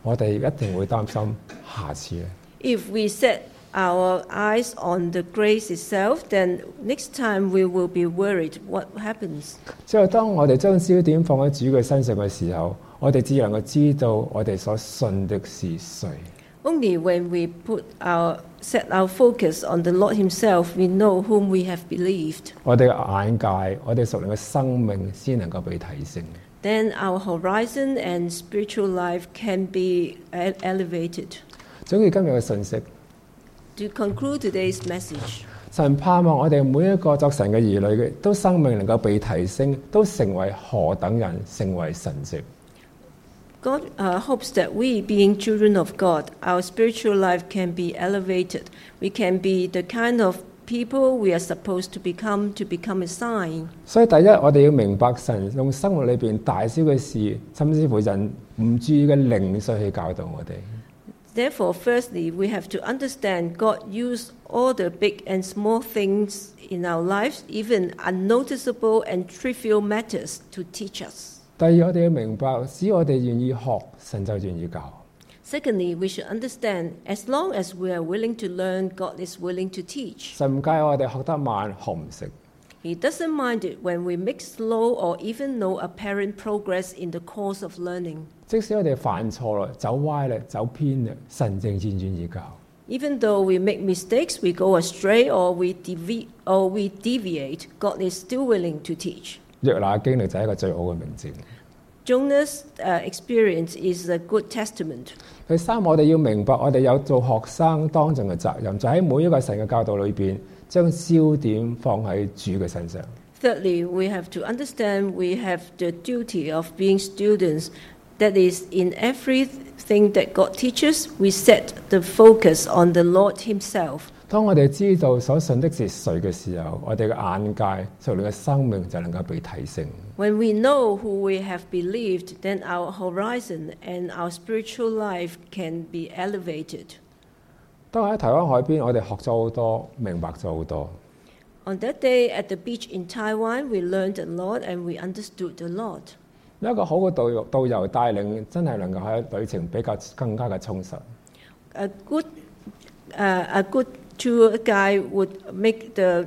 我哋一定會擔心下次咧。 If we set our eyes on the grace itself, then next time we will be worried what happens. 之後，當我哋將焦點放喺主嘅身上嘅時候，我哋只能夠知道我哋所信的是誰。 Only when we set our focus on the Lord Himself, we know whom we have believed. 我哋嘅眼界，我哋屬靈嘅生命先能夠被提升。 Then our horizon and spiritual life can be elevated. 總結今日嘅信息， To conclude today's message, 神盼望我哋每一個作神嘅兒女嘅，都生命能夠被提升，都成為何等人，成為神蹟。 God hopes that we, being children of God, our spiritual life can be elevated. We can be the kind of people we are supposed to become a sign. 所以第一，我哋要明白神用生活裏邊大小嘅事，甚至乎人唔注意嘅零碎去教導我哋。 Therefore, firstly, we have to understand God used all the big and small things in our lives, even unnoticeable and trivial matters, to teach us. 第二，我哋要明白，只要我哋願意學，神就願意教。 Secondly, we should understand, as long as we are willing to learn, God is willing to teach. 神唔介意我哋學得慢，學唔識。 He doesn't mind it when we make slow or even no apparent progress in the course of learning. 即使我哋犯錯啦，走歪啦，走偏啦，神仍然願意教。 Even though we make mistakes, we go astray or we deviate, God is still willing to teach. 約拿嘅經歷就係一個最好嘅明證。 Jonah's experience is a good testament. 第三，我哋要明白，我哋有做學生當盡嘅責任，就喺每一個神嘅教導裏邊，將焦點放喺主嘅身上。 Thirdly, we have to understand we have the duty of being students. That is, in everything that God teaches, we set the focus on the Lord Himself. 當我哋知道所信的是誰嘅時候，我哋嘅眼界、屬靈嘅生命就能夠被提升。 When we know who we have believed, then our horizon and our spiritual life can be elevated. 當喺台灣海邊，我哋學咗好多，明白咗好多。 On that day at the beach in Taiwan, we learned a lot and we understood a lot. 有一個好嘅導遊帶領，真係能夠喺旅程比較更加嘅充實。 A good tour guide would make the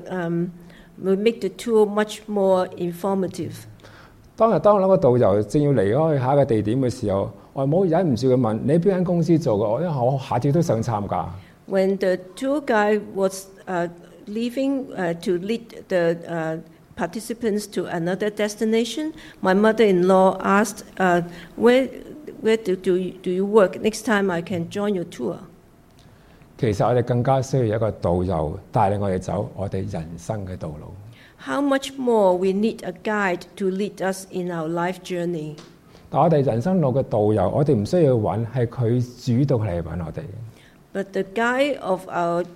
tour much more informative. 當嗰個導遊正要離開下一個地點嘅時候，外母忍唔住佢問：你邊間公司做嘅？因為我下次都想參加。 When the tour guide was leaving to lead the participants to another destination, my mother-in-law asked, "Where do you work? Next time I can join your tour." 其實我哋更加需要一個導遊帶領我哋走我哋人生嘅道路。 How much more we need a guide to lead us in our life journey. 但我哋人生路嘅導遊，我哋唔需要揾，係佢主動嚟揾我哋。 But the guide of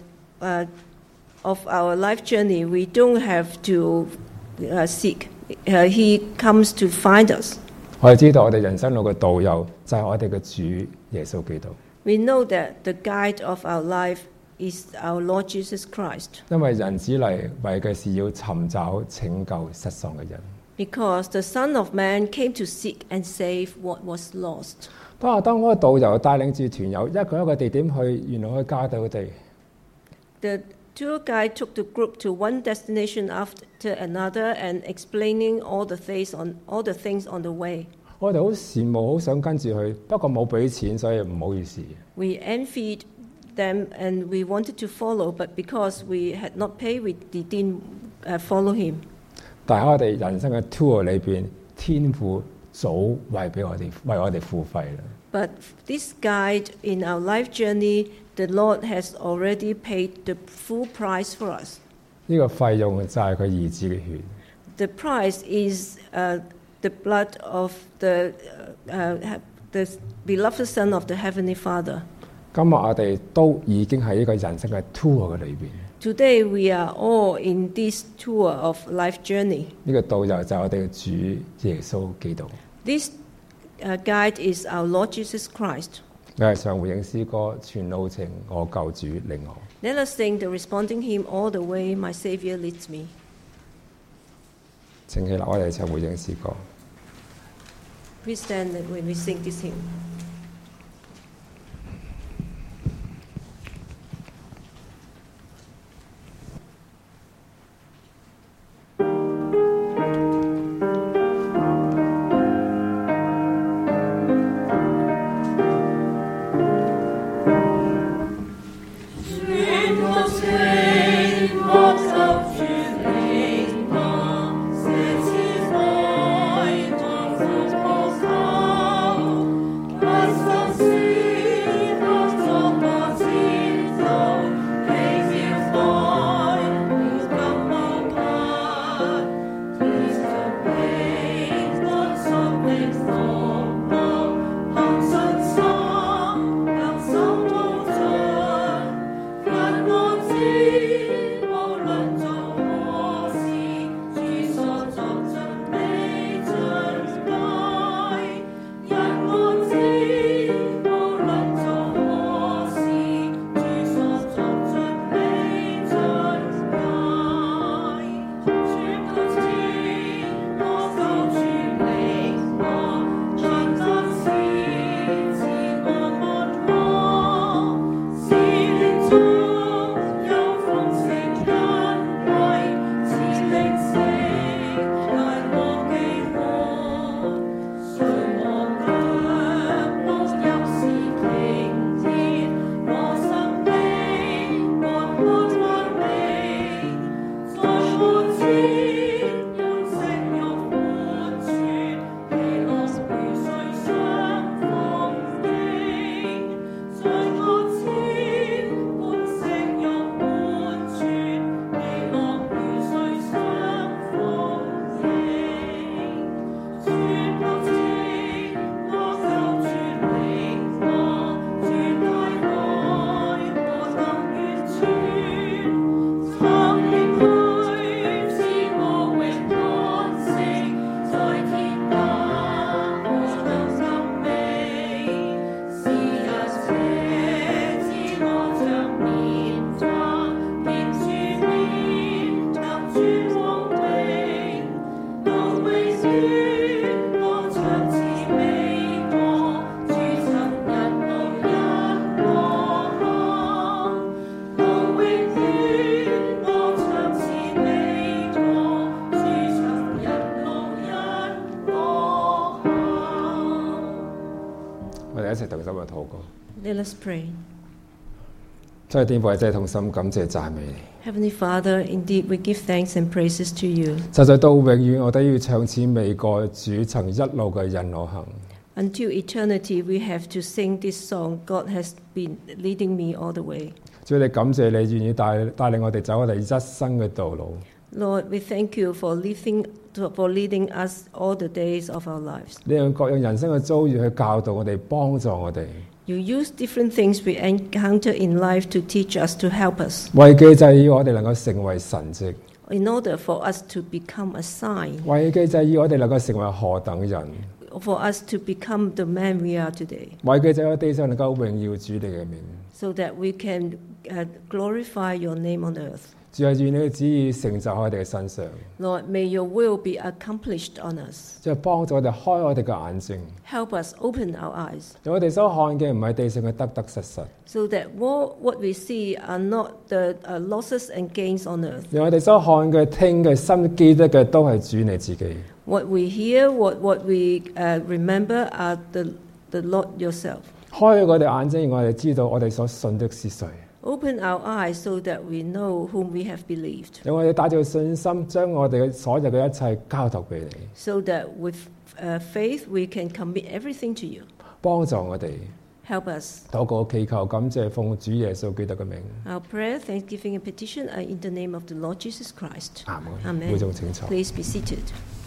our life journey, we don't have to seek. He comes to find us. 我哋知道我哋人生路嘅導遊就係我哋嘅主耶穌基督。 We know that the guide of our life is our Lord Jesus Christ. 因為人子嚟為嘅是要尋找拯救失喪嘅人。 Because the Son of Man came to seek and save what was lost. 當嗰個導遊帶領住團友一個地點去，原來去教導佢哋。 The tour guide took the group to one destination after another and explaining all the things on the way. 我哋好羨慕，好想跟住佢，不過冇俾錢，所以唔好意思。 We envied them and we wanted to follow, but because we had not paid, we didn't follow him. 但喺我哋人生嘅 tour 裏邊，天父早為我哋付費啦。 But this guide in our life journey, the Lord has already paid the full price for us. 呢個費用就係佢兒子嘅血。 The price is the blood of the beloved Son of the Heavenly Father. 今日我哋都已經喺呢個人生嘅 tour 嘅裏邊。 Today we are all in this tour of life journey. 呢個導遊就係我哋嘅主耶穌基督。 This guide is our Lord Jesus Christ. 我係唱回應詩歌，全路程我救主領我。 Let us sing the responding hymn, All the way my Savior leads me. 請起立，我哋唱回應詩歌。 Please stand when we sing this hymn. 告。 Let us pray. 真係天父係真係同心感謝讚美你。 Heavenly Father, indeed we give thanks and praises to you. 實在到永遠，我都要唱此未過主曾一路嘅引我行。 Until eternity, we have to sing this song. God has been leading me all the way. 主，你感謝你願意帶領我哋走我哋一生嘅道路。 Lord, we thank you for leading us all the days of our lives. 你用各樣人生嘅遭遇去教導我哋，幫助我哋。 You use different things we encounter in life to teach us, to help us, 為記就係要我哋能夠成為神蹟， in order for us to become a sign, 為記就係要我哋能夠成為何等人， for us to become the man we are today, 為記就係我地上能夠榮耀主你嘅名。 so that we can glorify your name on earth. 主係願你嘅旨意成就喺我哋嘅身上， Lord, may your will be accomplished on us. 即係幫助我哋開我哋嘅眼睛， Help us open our eyes, 讓我哋所看嘅唔係地上嘅得得實實， so that what we see are not the losses and gains on earth. 讓我哋所看嘅、聽嘅、心記得嘅都係主你自己。 What we hear, what we remember are the Lord yourself. 開我哋眼睛，讓我哋知道我哋所信的是誰。 Open our eyes so that we know whom we have believed, 讓我哋帶住信心，將我哋嘅所有嘅一切交託俾你， so that with faith we can commit everything to you. 幫助我哋。 Help us. 禱告祈求感謝奉主耶穌基督嘅名， Our prayer, thanksgiving and petition are in the name of the Lord Jesus Christ. 阿門。 Amen. 會眾請坐。 Please be seated.